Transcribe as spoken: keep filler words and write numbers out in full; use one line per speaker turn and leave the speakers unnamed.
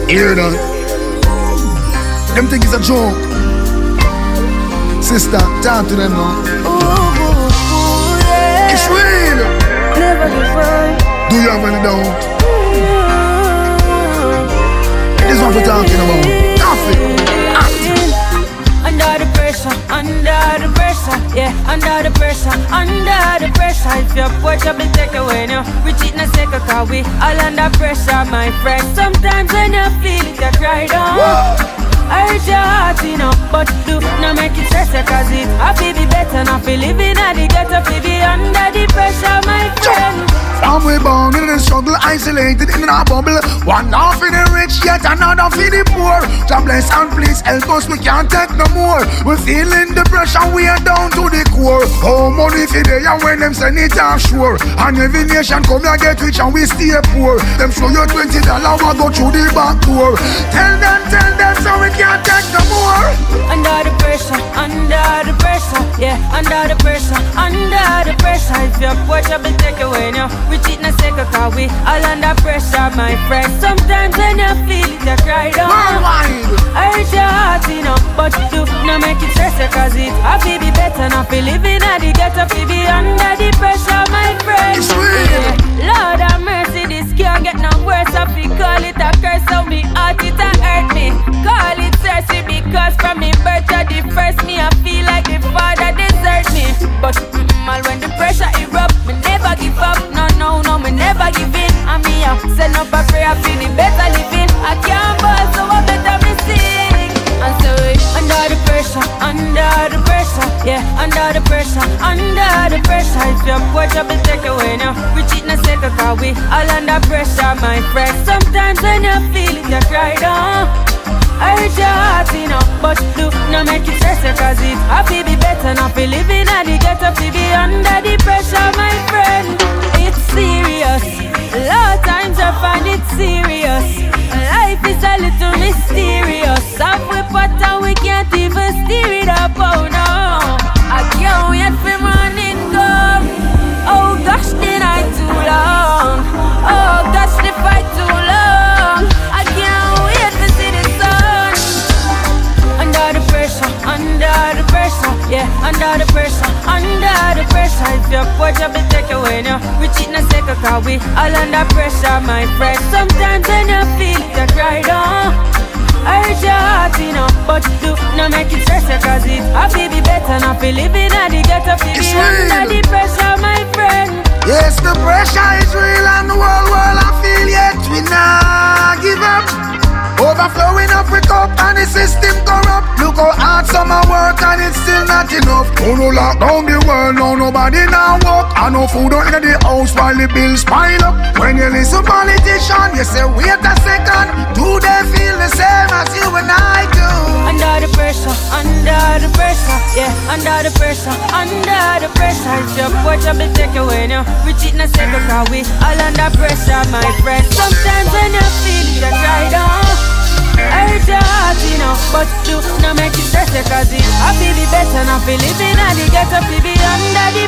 Hear that? Them think it's a joke. Sister, talk to them now.
Ooh, ooh, yeah.
It's real.
Never give up.
Do you have any doubt? This one we're talking about. Nothing.
Under the pressure, under the pressure, yeah, under the pressure, under the pressure. If your watch up and take away now, we cheat in a second, cause we all under pressure, my friend. Sometimes when you feel it, you cry down. I hurt your heart, you know, but do not make it stress, cause it I feel be better, not feel living at the ghetto, feel be under the pressure, my friend.
And we born in the struggle, isolated in a bubble. One half in the rich, yet another for the poor. God bless and please help us, we can't take no more. We're feeling the pressure, we are down to the core. Oh, money for day, and when them send it offshore. And every nation come and get rich and we stay poor. Them show you twenty dollars, we go through the back door. Tell them, tell them, so we can't take no more.
Under the pressure, under the pressure, yeah, under the pressure, under the pressure. If your watch up and take away now, we cheat in a second, cause we all under pressure, my friend. Sometimes when you feel it, you cry down. I hurt your heart, you know, but do not make it stress, cause it I feel be better, not feel living at the ghetto, feel be under the pressure, my friend. Yeah. Lord have mercy, this can't get no worse. I feel call it a curse, so me heart it a hurt me. Call it thirsty because from me birth to the first me, I feel like the father desert me. But mm, all when the pressure erupt, me never give up. No, no, no, me never give in. And me up, send up a prayer, feel the better living. I can't ball, so I better me sing. And so under the pressure, under the pressure, yeah, under the pressure, under the pressure. If your watch up and take away now, we cheat in a second, cause we all under pressure, my friend. Sometimes when you feel it, you cry down. I hurt your heart, you know, but do not make it stress, cause it I feel be better, not feel living at the ghetto, feel be under the pressure, my friend. It's serious, a lot of times I find it serious. Life is a little mysterious. Up we pot and we can't even steer it up, oh no. I can't wait for morning come. Oh gosh, the night too long. Oh gosh, the fight too long. I can't wait to see the sun. Under the pressure, under the pressure, yeah, under the pressure, under the pressure. If your watch up and take away now, we cheat in a second, cause we all under pressure, my friend. Sometimes when you feel it, you cry down. I hurt your heart, you know, but do not make it stress, cause it I feel be better, not feel living at the ghetto, feel be under the pressure, my friend.
Yes, the pressure is real and the whole world I feel, yet we not give up. Overflowing up with cup and the system corrupt. Look how hard summer work and it's still not enough. Oh no, lock down the world, no nobody now walk. And no food out in the house while the bills pile up. When you listen politician, you say wait a second. Do they feel the same as you and I do?
Under the pressure, under the pressure, yeah, under the pressure, under the pressure. If your watch up and take away now, we cheat in a second, cause we all under pressure, my friend. Sometimes when you feel it, you cry down. I hurt your heart, you know, but do not make it stress, cause it I feel be better, not feel living at the ghetto, feel be under the